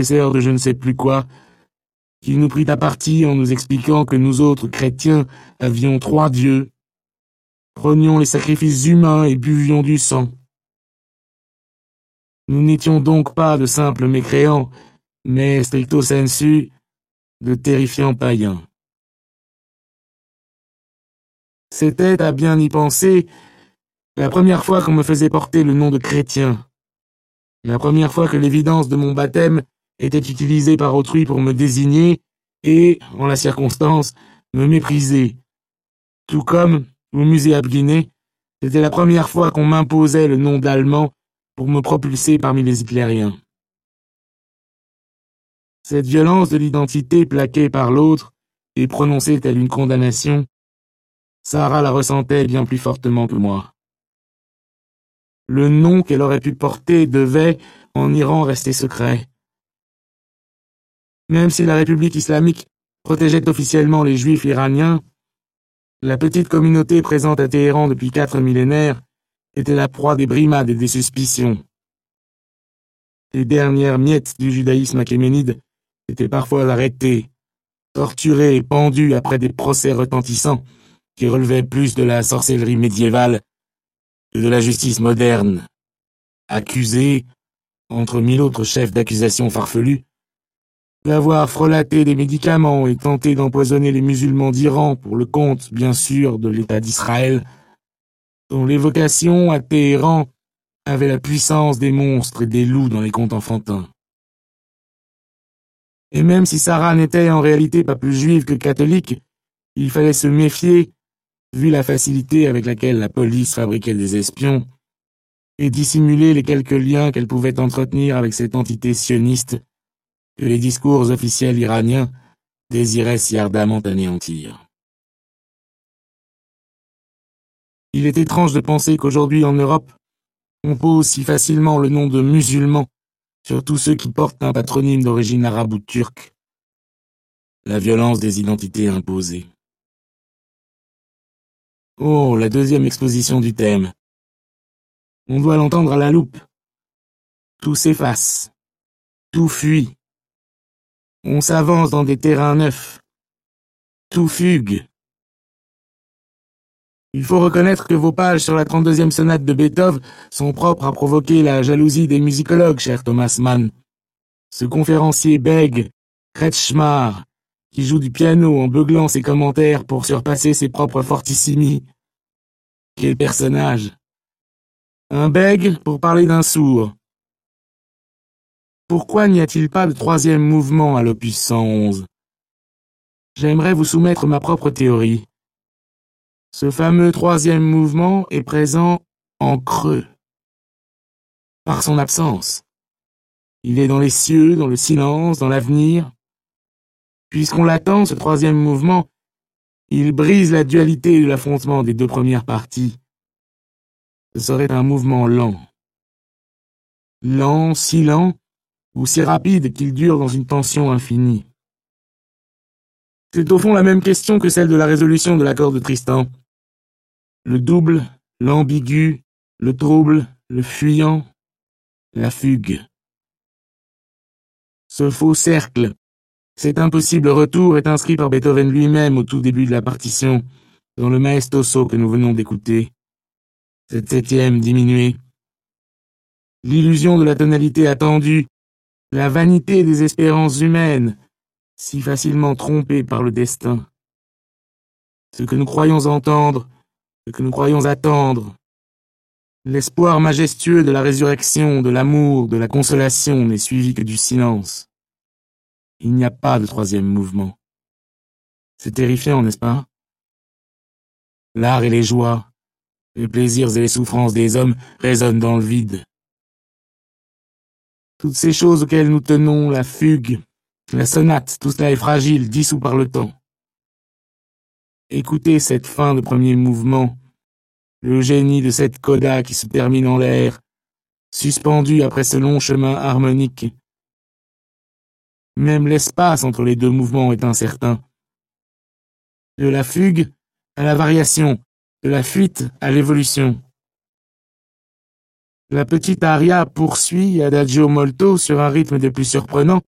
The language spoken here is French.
professeur de je ne sais plus quoi, qui nous prit à partie en nous expliquant que nous autres chrétiens avions 3 dieux, prenions les sacrifices humains et buvions du sang. Nous n'étions donc pas de simples mécréants, mais stricto sensu, de terrifiants païens. C'était, à bien y penser, la première fois qu'on me faisait porter le nom de chrétien, la première fois que l'évidence de mon baptême était utilisée par autrui pour me désigner et, en la circonstance, me mépriser. Tout comme, au musée Abguiné, c'était la première fois qu'on m'imposait le nom d'Allemand pour me propulser parmi les hitlériens. Cette violence de l'identité plaquée par l'autre et prononcée telle une condamnation, Sarah la ressentait bien plus fortement que moi. Le nom qu'elle aurait pu porter devait, en Iran, rester secret. Même si la République islamique protégeait officiellement les Juifs iraniens, la petite communauté présente à Téhéran depuis 4 millénaires était la proie des brimades et des suspicions. Les dernières miettes du judaïsme achéménide étaient parfois arrêtées, torturées et pendues après des procès retentissants qui relevaient plus de la sorcellerie médiévale que de la justice moderne, accusées, entre 1000 autres chefs d'accusation farfelus, d'avoir frelaté des médicaments et tenté d'empoisonner les musulmans d'Iran pour le compte, bien sûr, de l'État d'Israël, dont l'évocation à Téhéran avait la puissance des monstres et des loups dans les contes enfantins. Et même si Sarah n'était en réalité pas plus juive que catholique, il fallait se méfier, vu la facilité avec laquelle la police fabriquait des espions, et dissimuler les quelques liens qu'elle pouvait entretenir avec cette entité sioniste que les discours officiels iraniens désiraient si ardemment anéantir. Il est étrange de penser qu'aujourd'hui en Europe, on pose si facilement le nom de musulmans sur tous ceux qui portent un patronyme d'origine arabe ou turque. La violence des identités imposées. Oh, la deuxième exposition du thème. On doit l'entendre à la loupe. Tout s'efface. Tout fuit. On s'avance dans des terrains neufs. Tout fugue. Il faut reconnaître que vos pages sur la 32e sonate de Beethoven sont propres à provoquer la jalousie des musicologues, cher Thomas Mann. Ce conférencier bègue, Kretschmar, qui joue du piano en beuglant ses commentaires pour surpasser ses propres fortissimi. Quel personnage! Un bègue pour parler d'un sourd. Pourquoi n'y a-t-il pas de 3e mouvement à l'opus 111? J'aimerais vous soumettre ma propre théorie. Ce fameux 3e mouvement est présent en creux. Par son absence. Il est dans les cieux, dans le silence, dans l'avenir. Puisqu'on l'attend, ce 3e mouvement, il brise la dualité de l'affrontement des 2 premières parties. Ce serait un mouvement lent. Lent, si lent, ou si rapide qu'il dure dans une tension infinie. C'est au fond la même question que celle de la résolution de l'accord de Tristan. Le double, l'ambigu, le trouble, le fuyant, la fugue. Ce faux cercle, cet impossible retour est inscrit par Beethoven lui-même au tout début de la partition, dans le maestoso que nous venons d'écouter. Cette 7e diminuée. L'illusion de la tonalité attendue, la vanité des espérances humaines, si facilement trompées par le destin. Ce que nous croyons entendre, ce que nous croyons attendre. L'espoir majestueux de la résurrection, de l'amour, de la consolation n'est suivi que du silence. Il n'y a pas de 3e mouvement. C'est terrifiant, n'est-ce pas? L'art et les joies, les plaisirs et les souffrances des hommes résonnent dans le vide. Toutes ces choses auxquelles nous tenons, la fugue, la sonate, tout cela est fragile, dissous par le temps. Écoutez cette fin de 1er mouvement, le génie de cette coda qui se termine en l'air, suspendu après ce long chemin harmonique. Même l'espace entre les 2 mouvements est incertain. De la fugue à la variation, de la fuite à l'évolution. La petite aria poursuit adagio molto sur un rythme des plus surprenants,